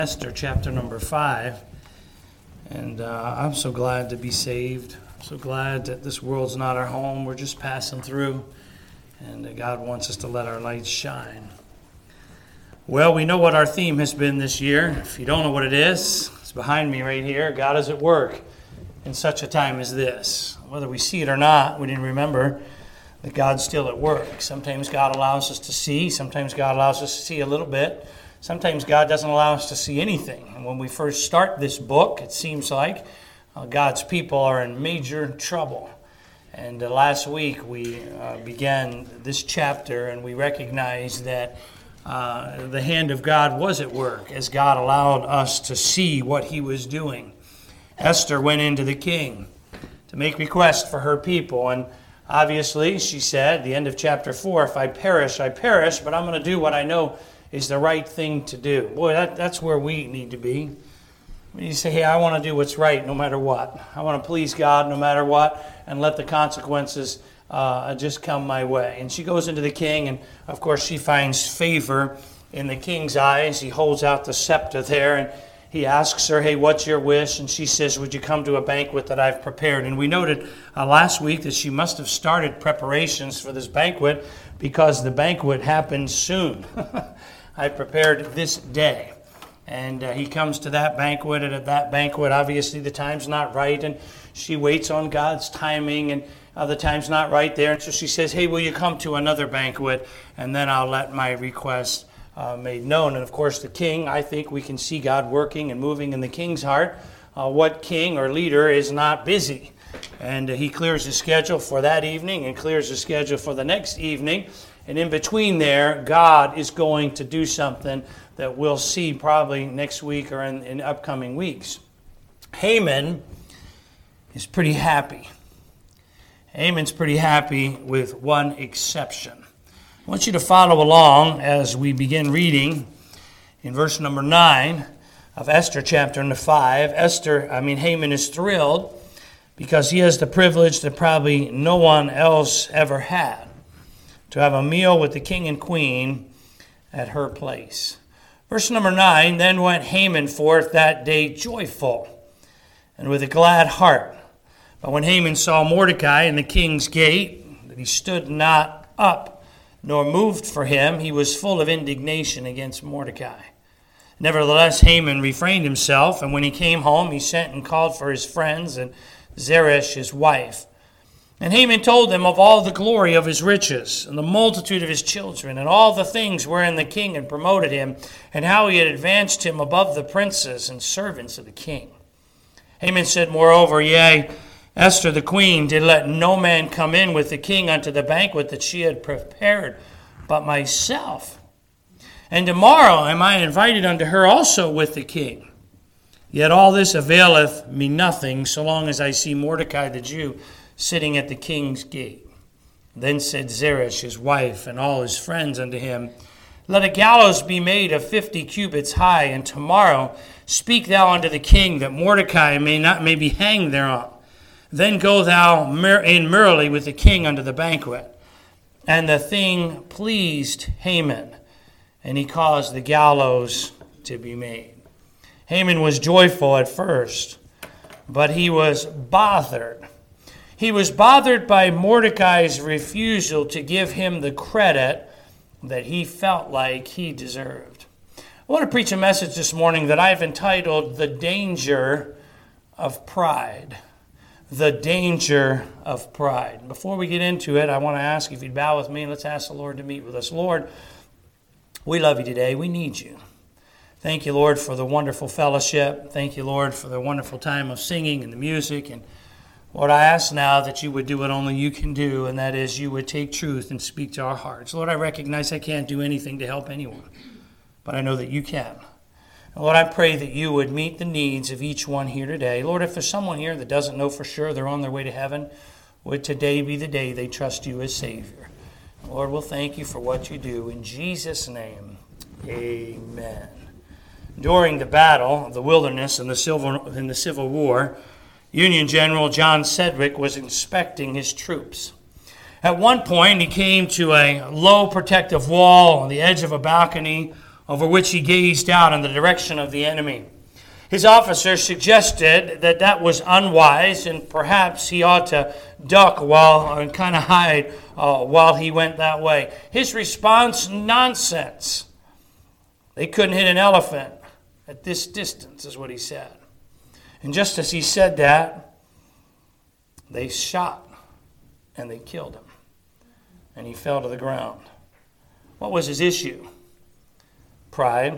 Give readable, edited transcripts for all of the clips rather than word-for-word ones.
Esther chapter number 5, and I'm so glad to be saved. I'm so glad that this world's not our home. We're just passing through, and God wants us to let our lights shine. Well, we know what our theme has been this year. If you don't know what it is, it's behind me right here. God is at work in such a time as this. Whether we see it or not, we need to remember that God's still at work. Sometimes God allows us to see. Sometimes God allows us to see a little bit. Sometimes God doesn't allow us to see anything. And when we first start this book, it seems like God's people are in major trouble. And last week we began this chapter, and we recognized that the hand of God was at work as God allowed us to see what he was doing. Esther went into the king to make request for her people, and obviously she said at the end of chapter 4, if I perish, I perish, but I'm going to do what I know is the right thing to do. Boy, that's where we need to be. You say, hey, I want to do what's right no matter what. I want to please God no matter what, and let the consequences just come my way. And she goes into the king, and of course she finds favor in the king's eyes. He holds out the scepter there, and he asks her, hey, what's your wish? And she says, would you come to a banquet that I've prepared? And we noted last week that she must have started preparations for this banquet because the banquet happened soon. I prepared this day. And he comes to that banquet, and at that banquet, obviously the time's not right, and she waits on God's timing, and the time's not right there. And so she says, hey, will you come to another banquet, and then I'll let my request made known. And of course the king, I think we can see God working and moving in the king's heart. What king or leader is not busy? And he clears his schedule for that evening and clears his schedule for the next evening. And in between there, God is going to do something that we'll see probably next week or in upcoming weeks. Haman is pretty happy. Haman's pretty happy with one exception. I want you to follow along as we begin reading in verse number 9 of Esther chapter 5. Haman is thrilled because he has the privilege that probably no one else ever had, to have a meal with the king and queen at her place. Verse number 9, then went Haman forth that day joyful and with a glad heart. But when Haman saw Mordecai in the king's gate, that he stood not up, nor moved for him, he was full of indignation against Mordecai. Nevertheless, Haman refrained himself, and when he came home, he sent and called for his friends and Zeresh his wife. And Haman told them of all the glory of his riches, and the multitude of his children, and all the things wherein the king had promoted him, and how he had advanced him above the princes and servants of the king. Haman said, moreover, yea, Esther the queen did let no man come in with the king unto the banquet that she had prepared, but myself. And tomorrow am I invited unto her also with the king. Yet all this availeth me nothing, so long as I see Mordecai the Jew sitting at the king's gate. Then said Zeresh his wife and all his friends unto him, let a gallows be made of 50 cubits high, and tomorrow speak thou unto the king that Mordecai may be hanged thereon. Then go thou in merrily with the king unto the banquet. And the thing pleased Haman, and he caused the gallows to be made. Haman was joyful at first, but he was bothered. He was bothered by Mordecai's refusal to give him the credit that he felt like he deserved. I want to preach a message this morning that I've entitled, The Danger of Pride. The danger of pride. Before we get into it, I want to ask if you'd bow with me and let's ask the Lord to meet with us. Lord, we love you today. We need you. Thank you, Lord, for the wonderful fellowship. Thank you, Lord, for the wonderful time of singing and the music. And Lord, I ask now that you would do what only you can do, and that is you would take truth and speak to our hearts. Lord, I recognize I can't do anything to help anyone, but I know that you can. Lord, I pray that you would meet the needs of each one here today. Lord, if there's someone here that doesn't know for sure they're on their way to heaven, would today be the day they trust you as Savior. Lord, we'll thank you for what you do. In Jesus' name, amen. During the battle of the Wilderness and the Civil War, Union General John Sedgwick was inspecting his troops. At one point, he came to a low protective wall on the edge of a balcony over which he gazed out in the direction of the enemy. His officers suggested that that was unwise, and perhaps he ought to duck and kind of hide while he went that way. His response, nonsense. They couldn't hit an elephant at this distance, is what he said. And just as he said that, they shot and they killed him. And he fell to the ground. What was his issue? Pride.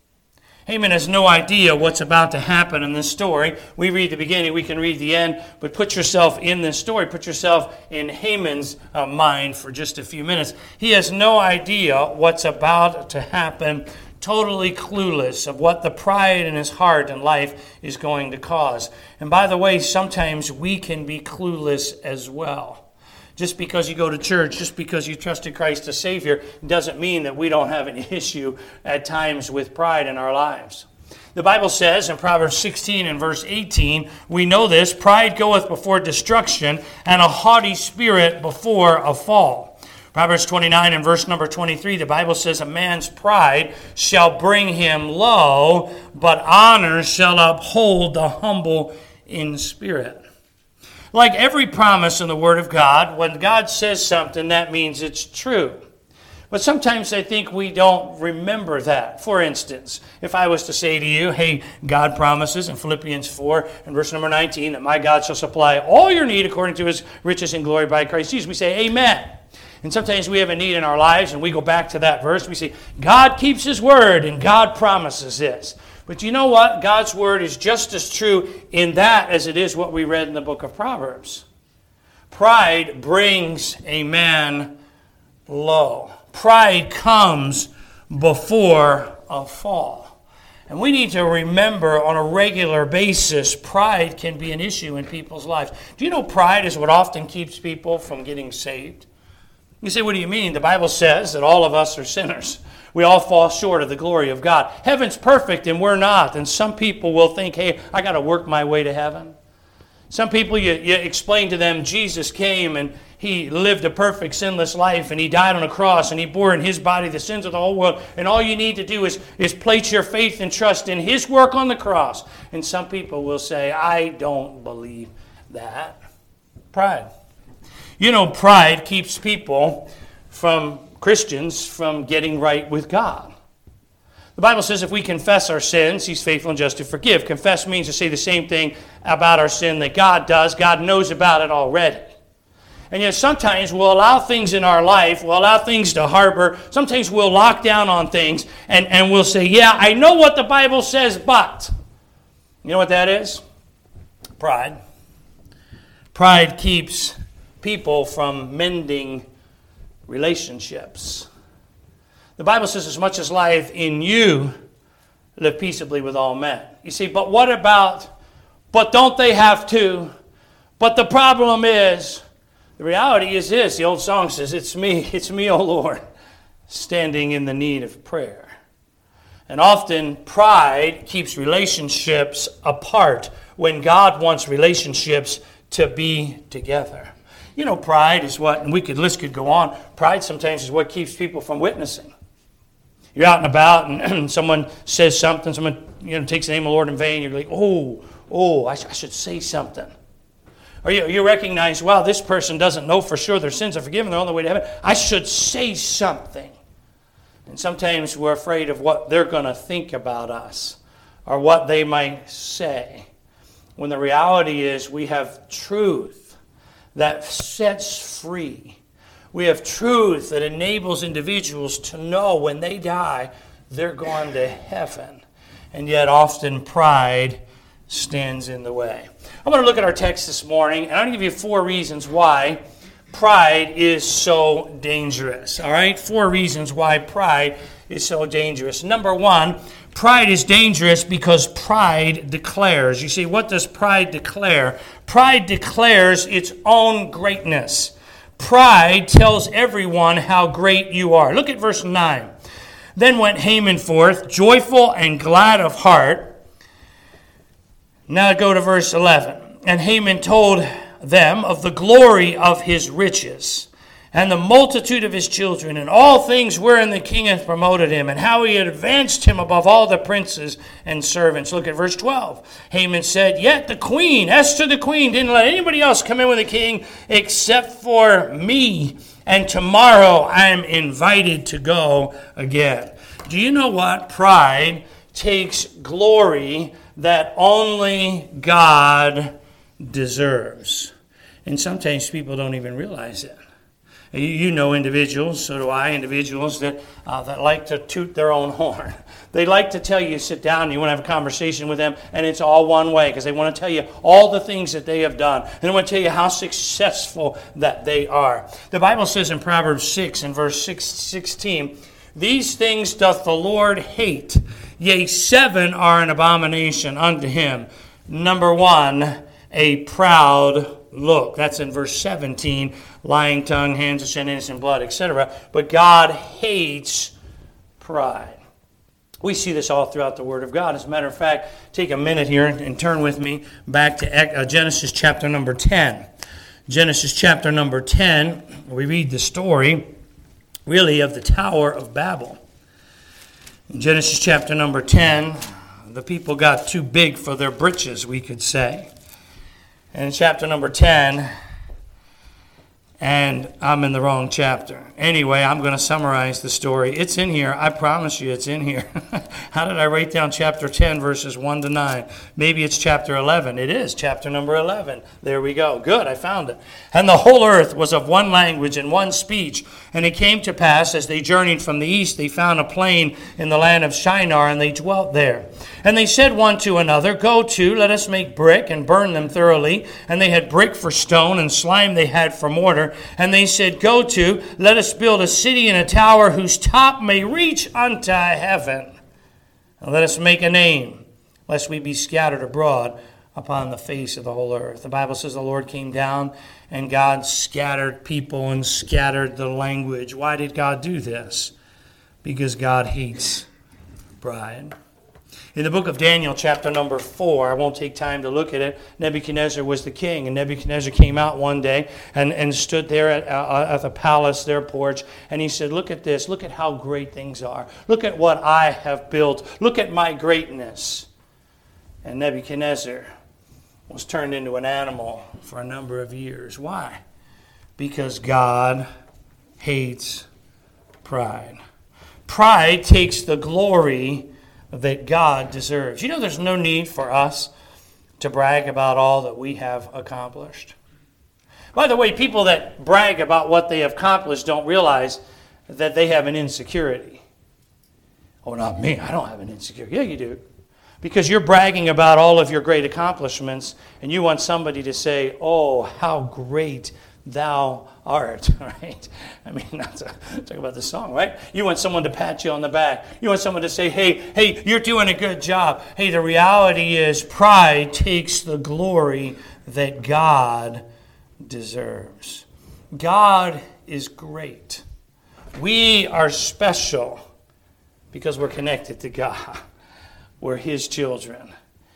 Haman has no idea what's about to happen in this story. We read the beginning, we can read the end, but put yourself in this story. Put yourself in Haman's mind for just a few minutes. He has no idea what's about to happen, totally clueless of what the pride in his heart and life is going to cause. And by the way, sometimes we can be clueless as well. Just because you go to church, just because you trusted Christ as Savior, doesn't mean that we don't have an issue at times with pride in our lives. The Bible says in Proverbs 16 and verse 18, we know this, pride goeth before destruction, and a haughty spirit before a fall. Proverbs 29 and verse number 23, the Bible says, a man's pride shall bring him low, but honor shall uphold the humble in spirit. Like every promise in the Word of God, when God says something, that means it's true. But sometimes I think we don't remember that. For instance, if I was to say to you, hey, God promises in Philippians 4 and verse number 19 that my God shall supply all your need according to his riches and glory by Christ Jesus, we say amen. And sometimes we have a need in our lives and we go back to that verse. We say, God keeps his word and God promises this. But you know what? God's word is just as true in that as it is what we read in the book of Proverbs. Pride brings a man low. Pride comes before a fall. And we need to remember on a regular basis, pride can be an issue in people's lives. Do you know pride is what often keeps people from getting saved? You say, what do you mean? The Bible says that all of us are sinners. We all fall short of the glory of God. Heaven's perfect and we're not. And some people will think, hey, I got to work my way to heaven. Some people, you explain to them, Jesus came and he lived a perfect sinless life and he died on a cross and he bore in his body the sins of the whole world. And all you need to do is place your faith and trust in his work on the cross. And some people will say, I don't believe that. Pride. You know, pride keeps people Christians from getting right with God. The Bible says if we confess our sins, he's faithful and just to forgive. Confess means to say the same thing about our sin that God does. God knows about it already. And yet sometimes we'll allow things in our life, we'll allow things to harbor. Sometimes we'll lock down on things and we'll say, yeah, I know what the Bible says, but. You know what that is? Pride. Pride keeps people from mending relationships. The Bible says, as much as lieth in you, live peaceably with all men. You see, but what about, but don't they have to? But the problem is, the reality is this, the old song says, it's me, O Lord, standing in the need of prayer. And often pride keeps relationships apart when God wants relationships to be together. You know, pride is what, and list could go on, pride sometimes is what keeps people from witnessing. You're out and about and someone says something, someone takes the name of the Lord in vain, you're like, I should say something. Or you recognize, wow, this person doesn't know for sure their sins are forgiven, they're on their way to heaven. I should say something. And sometimes we're afraid of what they're going to think about us or what they might say. When the reality is we have truth that sets free. We have truth that enables individuals to know when they die, they're going to heaven. And yet often pride stands in the way. I'm going to look at our text this morning, and I'm going to give you 4 reasons why pride is so dangerous. All right? 4 reasons why pride is so dangerous. Number 1, pride is dangerous because pride declares. You see, what does pride declare? Pride declares its own greatness. Pride tells everyone how great you are. Look at verse 9. Then went Haman forth, joyful and glad of heart. Now go to verse 11. And Haman told them of the glory of his riches and the multitude of his children, and all things wherein the king hath promoted him, and how he had advanced him above all the princes and servants. Look at verse 12. Haman said, yet the queen, Esther the queen, didn't let anybody else come in with the king except for me, and tomorrow I am invited to go again. Do you know what? Pride takes glory that only God deserves. And sometimes people don't even realize it. You know individuals, so do I, individuals that like to toot their own horn. They like to tell you, sit down, and you want to have a conversation with them, and it's all one way, because they want to tell you all the things that they have done. And they want to tell you how successful that they are. The Bible says in Proverbs 6 and verse 16, these things doth the Lord hate, yea, 7 are an abomination unto him. Number 1, a proud look. That's in verse 17, lying tongue, hands that shed innocent blood, etc. But God hates pride. We see this all throughout the Word of God. As a matter of fact, take a minute here and turn with me back to Genesis chapter number 10. Genesis chapter number 10, we read the story, really, of the Tower of Babel. In Genesis chapter number 10, the people got too big for their britches, we could say. And in chapter number 10, and I'm in the wrong chapter. Anyway, I'm going to summarize the story. It's in here. I promise you it's in here. How did I write down chapter 10, verses 1 to 9? Maybe it's chapter 11. It is chapter number 11. There we go. Good, I found it. And the whole earth was of one language and one speech. And it came to pass, as they journeyed from the east, they found a plain in the land of Shinar, and they dwelt there. And they said one to another, go to, let us make brick and burn them thoroughly. And they had brick for stone, and slime they had for mortar. And they said, go to, let us build a city and a tower whose top may reach unto heaven. And let us make a name, lest we be scattered abroad upon the face of the whole earth. The Bible says the Lord came down and God scattered people and scattered the language. Why did God do this? Because God hates pride. In the book of Daniel, chapter number 4, I won't take time to look at it, Nebuchadnezzar was the king, and Nebuchadnezzar came out one day and stood there at the palace, their porch, and he said, look at this, look at how great things are. Look at what I have built. Look at my greatness. And Nebuchadnezzar was turned into an animal for a number of years. Why? Because God hates pride. Pride takes the glory that God deserves. You know, there's no need for us to brag about all that we have accomplished. By the way, people that brag about what they have accomplished don't realize that they have an insecurity. Oh, not me. I don't have an insecurity. Yeah, you do. Because you're bragging about all of your great accomplishments, and you want somebody to say, oh, how great thou art, right? I mean, not to talk about the song, right? You want someone to pat you on the back. You want someone to say, hey, you're doing a good job. Hey, the reality is pride takes the glory that God deserves. God is great. We are special because we're connected to God. We're His children.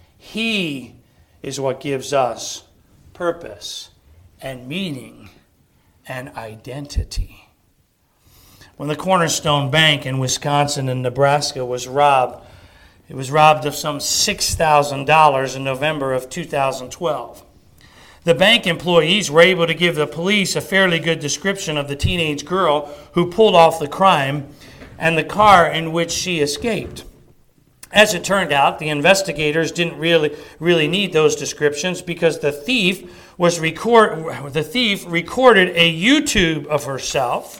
He is what gives us purpose and meaning and identity. When the Cornerstone Bank in Wisconsin and Nebraska was robbed, it was robbed of some $6,000 in November of 2012. The bank employees were able to give the police a fairly good description of the teenage girl who pulled off the crime and the car in which she escaped. As it turned out, the investigators didn't really need those descriptions because the thief recorded a YouTube of herself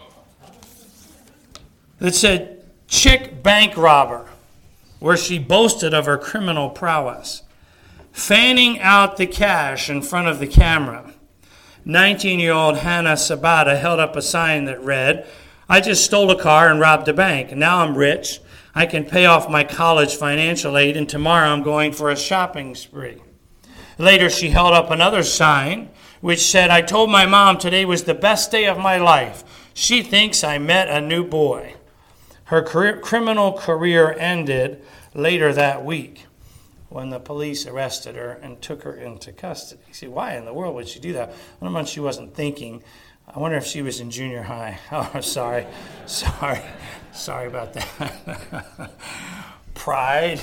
that said "chick bank robber," where she boasted of her criminal prowess, fanning out the cash in front of the camera. 19-year-old Hannah Sabata held up a sign that read, "I just stole a car and robbed a bank. Now I'm rich. I can pay off my college financial aid, and tomorrow I'm going for a shopping spree." Later, she held up another sign which said, "I told my mom today was the best day of my life. She thinks I met a new boy." Her criminal career ended later that week when the police arrested her and took her into custody. You see, why in the world would she do that? Well, she wasn't thinking I wonder if she was in junior high. Oh, sorry about that. Pride.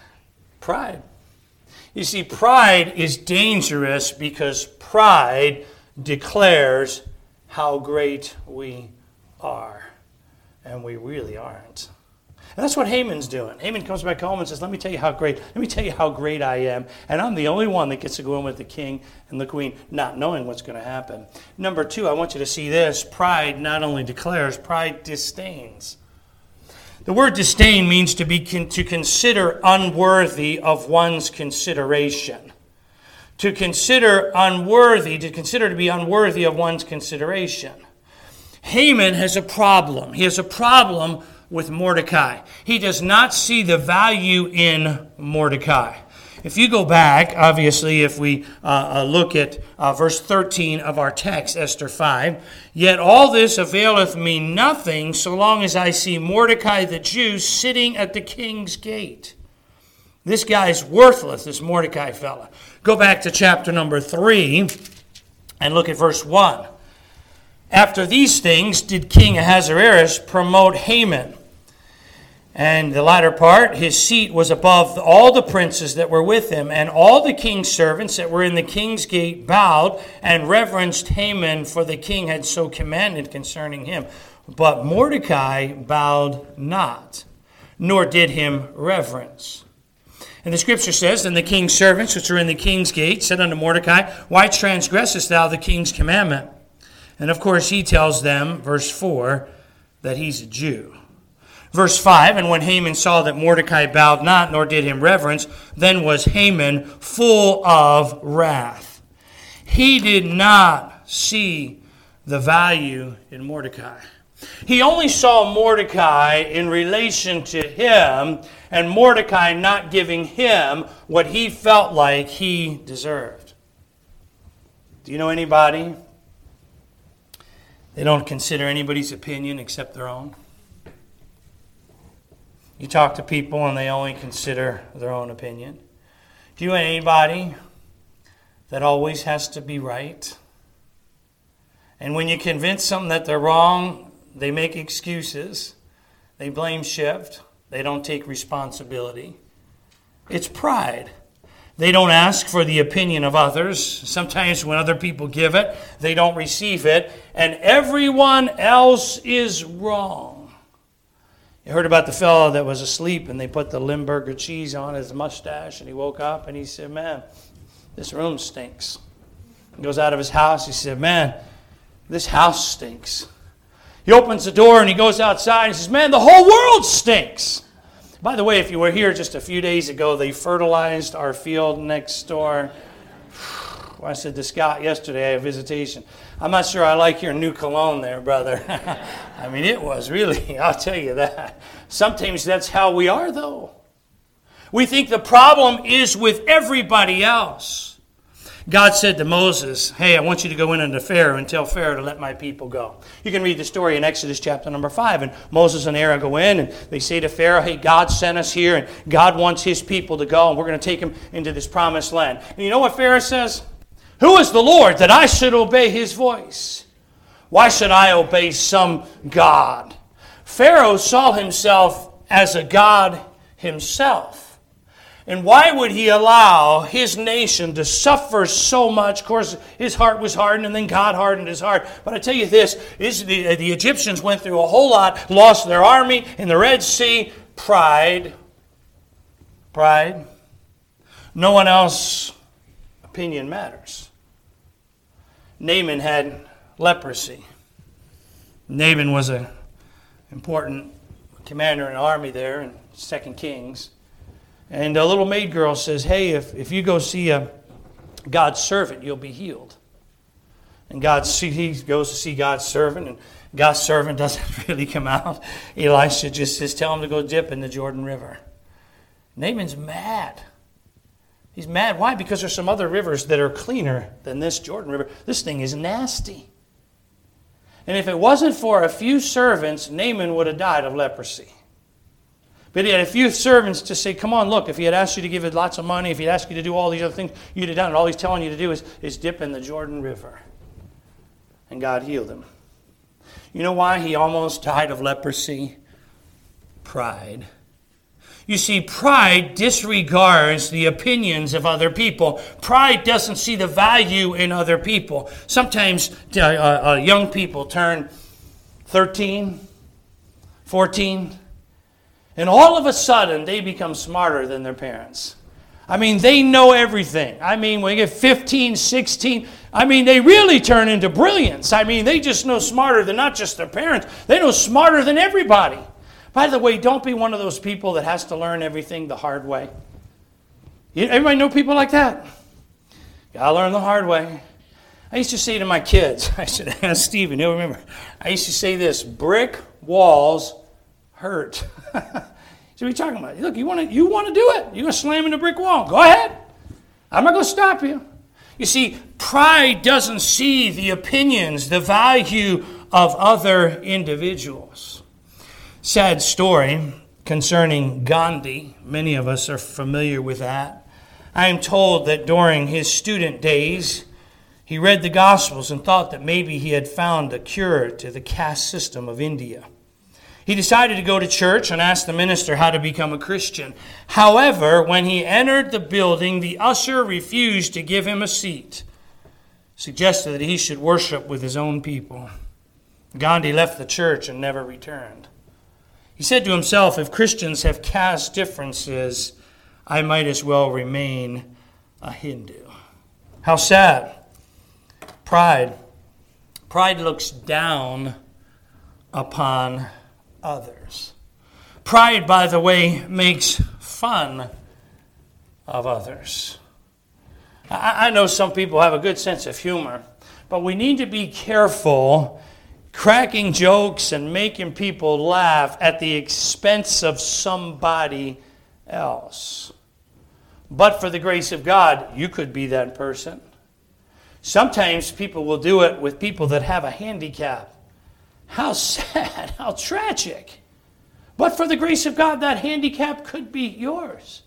You see, pride is dangerous because pride declares how great we are, and we really aren't. And that's what Haman's doing. Haman comes back home and says, let me tell you how great I am, and I'm the only one that gets to go in with the king and the queen, not knowing what's going to happen. Number 2, I want you to see this. Pride not only declares, pride disdains. The word disdain means to consider unworthy of one's consideration. To consider to be unworthy of one's consideration. Haman has a problem. He has a problem with Mordecai. He does not see the value in Mordecai. If you go back, obviously, if we look at verse 13 of our text, Esther 5, yet all this availeth me nothing so long as I see Mordecai the Jew sitting at the king's gate. This guy's worthless, this Mordecai fella. Go back to chapter number 3 and look at verse 1. After these things did King Ahasuerus promote Haman. And the latter part, his seat was above all the princes that were with him, and all the king's servants that were in the king's gate bowed and reverenced Haman, for the king had so commanded concerning him. But Mordecai bowed not, nor did him reverence. And the scripture says, and the king's servants which are in the king's gate said unto Mordecai, why transgressest thou the king's commandment? And of course he tells them, verse 4, that he's a Jew. Verse 5, and when Haman saw that Mordecai bowed not, nor did him reverence, then was Haman full of wrath. He did not see the value in Mordecai. He only saw Mordecai in relation to him, and Mordecai not giving him what he felt like he deserved. Do you know anybody? They don't consider anybody's opinion except their own. You talk to people and they only consider their own opinion. Do you know anybody that always has to be right? And when you convince them that they're wrong, they make excuses. They blame shift. They don't take responsibility. It's pride. They don't ask for the opinion of others. Sometimes when other people give it, they don't receive it. And everyone else is wrong. You heard about the fellow that was asleep and they put the Limburger cheese on his mustache and he woke up and he said, man, this room stinks. He goes out of his house. He said, man, this house stinks. He opens the door and he goes outside and he says, man, the whole world stinks. By the way, if you were here just a few days ago, they fertilized our field next door. I said to Scott yesterday, I had a visitation. I'm not sure I like your new cologne there, brother. I mean, it was really, I'll tell you that. Sometimes that's how we are, though. We think the problem is with everybody else. God said to Moses, hey, I want you to go in unto Pharaoh and tell Pharaoh to let my people go. You can read the story in Exodus chapter number 5. And Moses and Aaron go in and they say to Pharaoh, hey, God sent us here and God wants his people to go and we're going to take them into this promised land. And you know what Pharaoh says? Who is the Lord that I should obey his voice? Why should I obey some God? Pharaoh saw himself as a God himself. And why would he allow his nation to suffer so much? Of course, his heart was hardened, and then God hardened his heart. But I tell you this, the Egyptians went through a whole lot, lost their army in the Red Sea. Pride. No one else's opinion matters. Naaman had leprosy. Naaman was an important commander in the army there in 2 Kings. And a little maid girl says, hey, if you go see God's servant, you'll be healed. And he goes to see God's servant, and God's servant doesn't really come out. Elisha just says, tell him to go dip in the Jordan River. Naaman's mad. He's mad. Why? Because there's some other rivers that are cleaner than this Jordan River. This thing is nasty. And if it wasn't for a few servants, Naaman would have died of leprosy. But he had a few servants to say, come on, look, if he had asked you to give it lots of money, if he had asked you to do all these other things, you'd have done it. All he's telling you to do is dip in the Jordan River. and God healed him. You know why he almost died of leprosy? Pride. You see, pride disregards the opinions of other people. Pride doesn't see the value in other people. Sometimes young people turn 13, 14, and all of a sudden they become smarter than their parents. I mean, they know everything. I mean, when you get 15, 16, I mean, they really turn into brilliance. I mean, they just know smarter than not just their parents. They know smarter than everybody. By the way, don't be one of those people that has to learn everything the hard way. Everybody know people like that? Gotta learn the hard way. I used to say to my kids, I should ask Stephen, he'll remember. I used to say this, brick walls hurt. So what are you talking about? Look, you want to do it. You're going to slam into a brick wall. Go ahead. I'm not going to stop you. You see, pride doesn't see the opinions, the value of other individuals. Sad story concerning Gandhi. Many of us are familiar with that. I am told that during his student days, he read the Gospels and thought that maybe he had found a cure to the caste system of India. He decided to go to church and ask the minister how to become a Christian. However, when he entered the building, the usher refused to give him a seat, suggested that he should worship with his own people. Gandhi left the church and never returned. He said to himself, if Christians have caste differences, I might as well remain a Hindu. How sad. Pride. Pride looks down upon others. Pride, by the way, makes fun of others. I know some people have a good sense of humor, but we need to be careful cracking jokes and making people laugh at the expense of somebody else. But for the grace of God, you could be that person. Sometimes people will do it with people that have a handicap. How sad, how tragic. But for the grace of God, that handicap could be yours.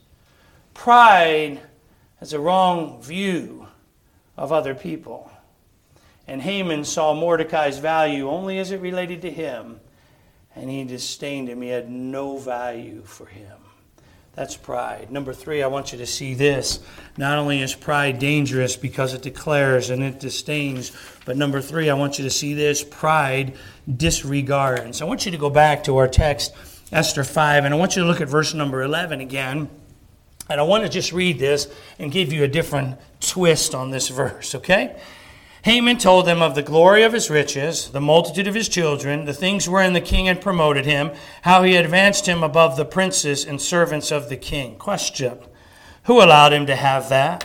Pride has a wrong view of other people. And Haman saw Mordecai's value only as it related to him, and he disdained him. He had no value for him. That's pride. Number 3, I want you to see this. Not only is pride dangerous because it declares and it disdains, but number 3, I want you to see this. Pride disregards. I want you to go back to our text, Esther 5, and I want you to look at verse number 11 again. And I want to just read this and give you a different twist on this verse, okay? Haman told them of the glory of his riches, the multitude of his children, the things wherein the king had promoted him, how he had advanced him above the princes and servants of the king. Question: who allowed him to have that?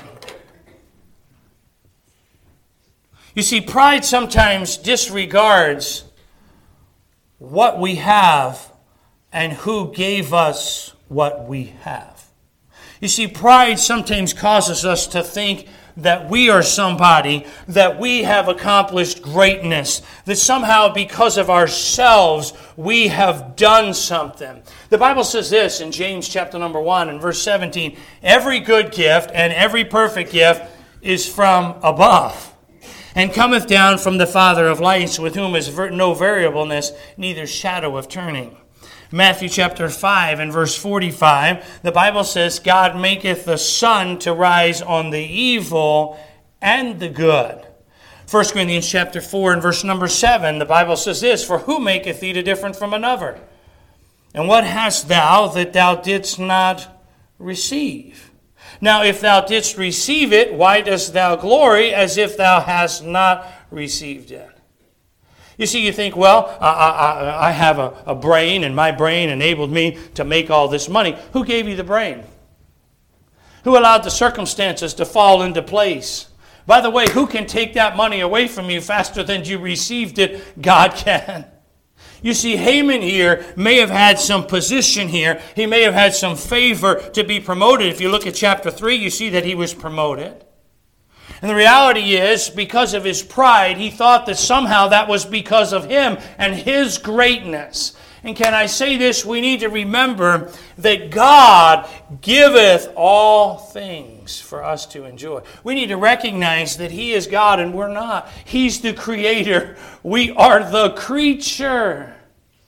You see, pride sometimes disregards what we have and who gave us what we have. You see, pride sometimes causes us to think that we are somebody, that we have accomplished greatness, that somehow because of ourselves we have done something. The Bible says this in James chapter number 1 and verse 17, every good gift and every perfect gift is from above, and cometh down from the Father of lights, with whom is no variableness, neither shadow of turning. Matthew chapter 5 and verse 45, the Bible says, God maketh the sun to rise on the evil and the good. 1 Corinthians chapter 4 and verse number 7, the Bible says this, for who maketh thee to different from another? And what hast thou that thou didst not receive? Now if thou didst receive it, why dost thou glory as if thou hast not received it? You see, you think, well, I have a brain, and my brain enabled me to make all this money. Who gave you the brain? Who allowed the circumstances to fall into place? By the way, who can take that money away from you faster than you received it? God can. You see, Haman here may have had some position here. He may have had some favor to be promoted. If you look at chapter 3, you see that he was promoted. And the reality is, because of his pride, he thought that somehow that was because of him and his greatness. And can I say this? We need to remember that God giveth all things for us to enjoy. We need to recognize that He is God and we're not. He's the creator. We are the creature.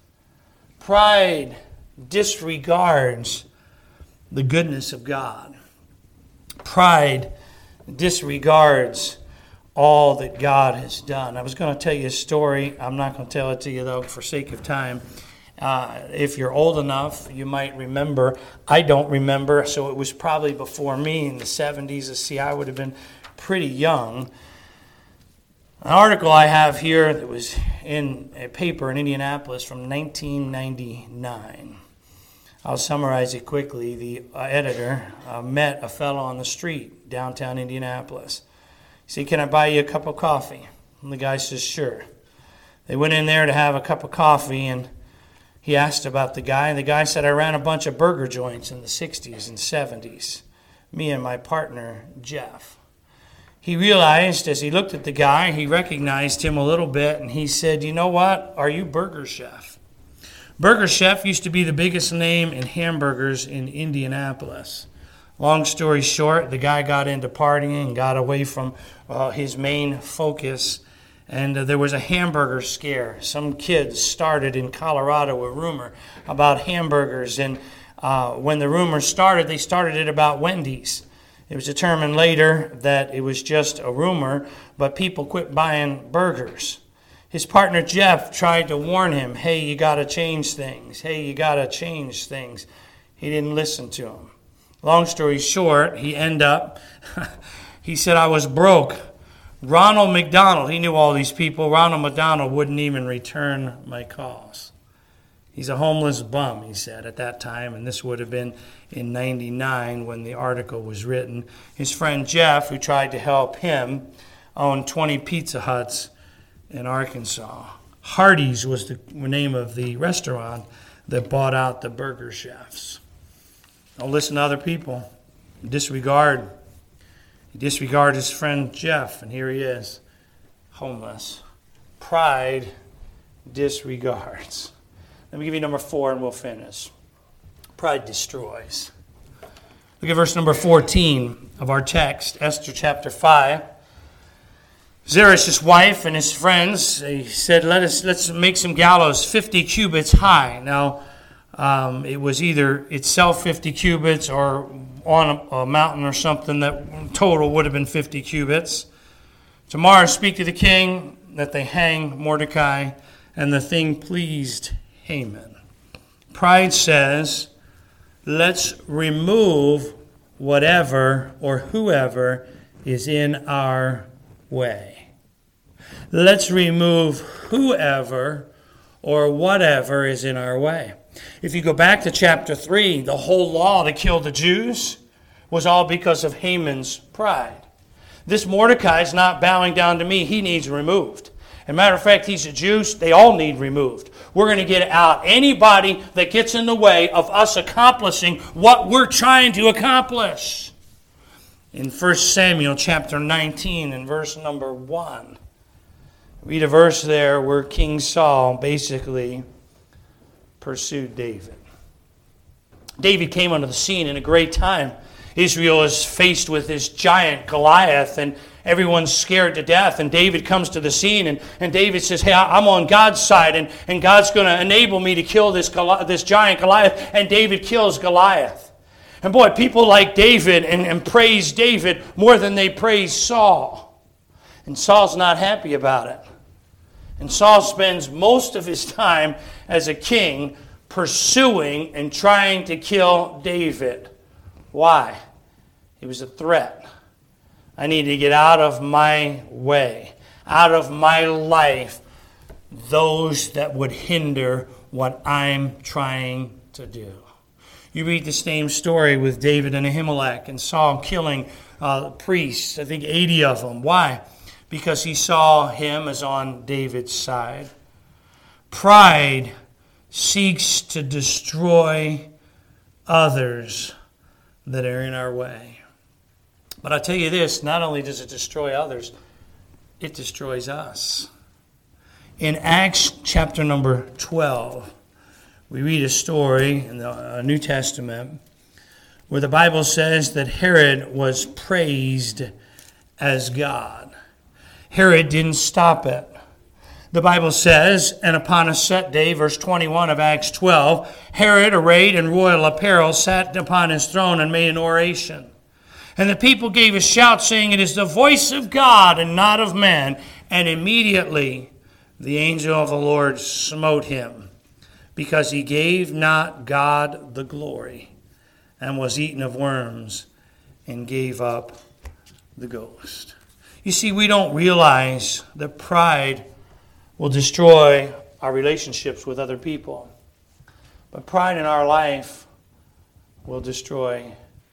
Pride disregards the goodness of God. Pride disregards all that God has done. I was going to tell you a story. I'm not going to tell it to you, though, for sake of time. If you're old enough, you might remember. I don't remember, so it was probably before me in the 70s. See, I would have been pretty young. An article I have here that was in a paper in Indianapolis from 1999. I'll summarize it quickly. The editor met a fellow on the street downtown Indianapolis. He said, "Can I buy you a cup of coffee?" And the guy says, "Sure." They went in there to have a cup of coffee, and he asked about the guy. And the guy said, "I ran a bunch of burger joints in the 60s and 70s. Me and my partner, Jeff." He realized as he looked at the guy, he recognized him a little bit, and he said, "You know what? Are you Burger Chef?" Burger Chef used to be the biggest name in hamburgers in Indianapolis. Long story short, the guy got into partying and got away from his main focus, and there was a hamburger scare. Some kids started in Colorado a rumor about hamburgers, and when the rumor started, they started it about Wendy's. It was determined later that it was just a rumor, but people quit buying burgers. His partner Jeff tried to warn him, "Hey, you got to change things. Hey, you got to change things." He didn't listen to him. Long story short, he he said, "I was broke." Ronald McDonald, he knew all these people. Ronald McDonald wouldn't even return my calls. He's a homeless bum, he said, at that time, and this would have been in 99 when the article was written. His friend Jeff, who tried to help him, owned 20 Pizza Huts in Arkansas. Hardee's was the name of the restaurant that bought out the Burger Chefs. Don't listen to other people. Disregard. He disregarded his friend Jeff, and here he is, homeless. Pride disregards. Let me give you number 4, and we'll finish. Pride destroys. Look at verse number 14 of our text, Esther chapter 5. Zeresh' wife and his friends, they said, let's make some gallows 50 cubits high. Now, it was either itself 50 cubits or on a mountain or something that total would have been 50 cubits. Tomorrow speak to the king that they hang Mordecai, and the thing pleased Haman. Pride says, let's remove whatever or whoever is in our way. Let's remove whoever or whatever is in our way. If you go back to chapter 3, the whole law to kill the Jews was all because of Haman's pride. This Mordecai is not bowing down to me. He needs removed. As a matter of fact, he's a Jew. They all need removed. We're going to get out anybody that gets in the way of us accomplishing what we're trying to accomplish. In 1 Samuel chapter 19 and verse number 1, read a verse there where King Saul basically pursued David. David came onto the scene in a great time. Israel is faced with this giant Goliath, and everyone's scared to death. And David comes to the scene, and David says, "Hey, I'm on God's side, and God's going to enable me to kill this giant Goliath." And David kills Goliath. And boy, people like David and praise David more than they praise Saul. And Saul's not happy about it. And Saul spends most of his time as a king pursuing and trying to kill David. Why? He was a threat. I need to get out of my way, out of my life, those that would hinder what I'm trying to do. You read the same story with David and Ahimelech and Saul killing priests, I think 80 of them. Why? Because he saw him as on David's side. Pride seeks to destroy others that are in our way. But I'll tell you this, not only does it destroy others, it destroys us. In Acts chapter number 12, we read a story in the New Testament where the Bible says that Herod was praised as God. Herod didn't stop it. The Bible says, and upon a set day, verse 21 of Acts 12, Herod, arrayed in royal apparel, sat upon his throne and made an oration. And the people gave a shout, saying, "It is the voice of God and not of man." And immediately the angel of the Lord smote him, because he gave not God the glory, and was eaten of worms, and gave up the ghost. You see, we don't realize that pride will destroy our relationships with other people. But pride in our life will destroy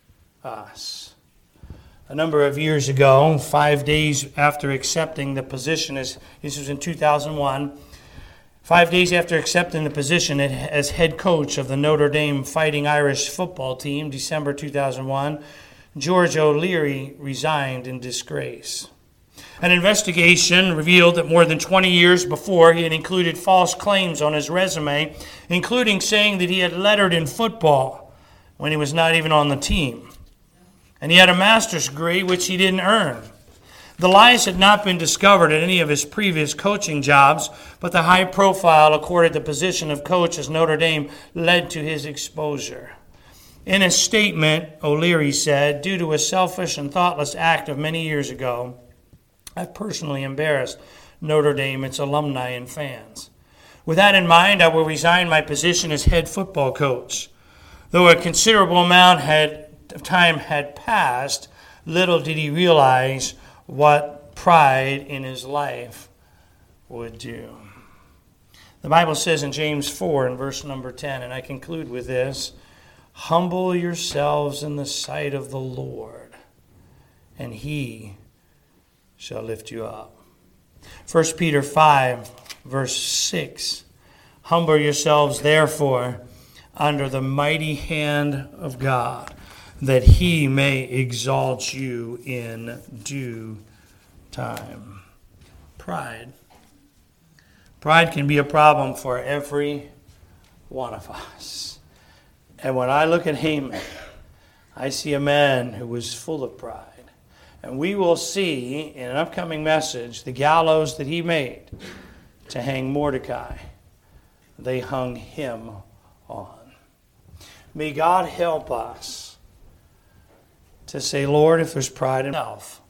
us. A number of years ago, 5 days after accepting the position, this was in 2001, 5 days after accepting the position as head coach of the Notre Dame Fighting Irish football team, December 2001, George O'Leary resigned in disgrace. An investigation revealed that more than 20 years before, he had included false claims on his resume, including saying that he had lettered in football when he was not even on the team. And he had a master's degree, which he didn't earn. The lies had not been discovered at any of his previous coaching jobs, but the high profile accorded the position of coach at Notre Dame led to his exposure. In a statement, O'Leary said, "Due to a selfish and thoughtless act of many years ago, I've personally embarrassed Notre Dame, its alumni, and fans. With that in mind, I will resign my position as head football coach. Though a considerable amount of time had passed, little did he realize what pride in his life would do." The Bible says in James 4 and verse number 10, and I conclude with this, "Humble yourselves in the sight of the Lord, and he shall lift you up." 1 Peter 5, verse 6, "Humble yourselves, therefore, under the mighty hand of God, that he may exalt you in due time." Pride. Pride can be a problem for every one of us. And when I look at Haman, I see a man who was full of pride. And we will see in an upcoming message the gallows that he made to hang Mordecai. They hung him on. May God help us to say, Lord, if there's pride in myself,